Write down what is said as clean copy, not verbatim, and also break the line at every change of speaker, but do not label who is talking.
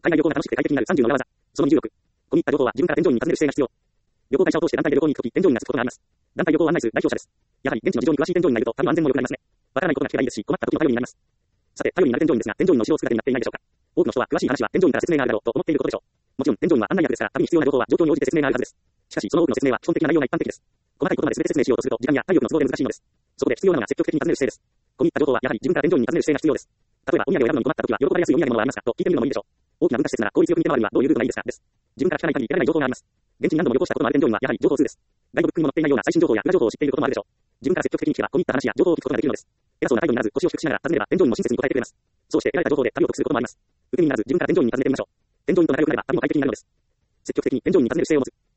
海外旅行が楽しくて快適になる30の裏技。その26。込み入った情報は自分から添乗員に尋ねる姿勢が必要。旅行会社を通して団体で旅行に行くとき、添乗員がつくことがあります。団体旅行を案内する代表者です。やはり現地の事情に詳しい添乗員がいると旅の安全も良くなりますね。わからないことが聞けばいいですし、困った時の頼りになります。さて、頼りになる添乗員ですが、添乗員の指導姿になっていないでしょうか。多くの人は詳しい話は添乗員から説明があるだろうと思っていることでしょう。もちろん添乗員は案内役ですから、旅に必要な情報は状況に応じて説明があるはずです。しかし、その多くの説明は基本的な内容が一般的です。細かいことまで全て説明しようとすると時間や体力の都合で難しいのです。そこで必要なのが積極的に尋ねる姿勢です。込み入った情報はやはり自分から添乗員に尋ねる姿勢が必要です。例えば、お土産を選ぶのに困った時は喜ばれやすいお土産物はありますかと聞いてみるのもいいでしょう。大きな文化施設なら効率よく見て回るにはどういうルートがいいですかです。自分から聞かない限り得られない情報があります。現地に何度も旅行したことのある添乗員はやはり情報通です。ガイドブックにも載っていないような最新情報や裏情報を知っていることもあるでしょう。自分から積極的に聞けば込み入った話や情報を聞くことができるのです。偉そうな態度にならず腰を低くしながら尋ねれば添乗員も親切に答えてくれます。そうして得られた情報で旅を得することもあります。受け身にならず自分から添乗員に尋ねてみましょう。添乗員と仲良くなれば旅も快適になるのです。積極的に添乗員に尋ねる姿勢を持つ。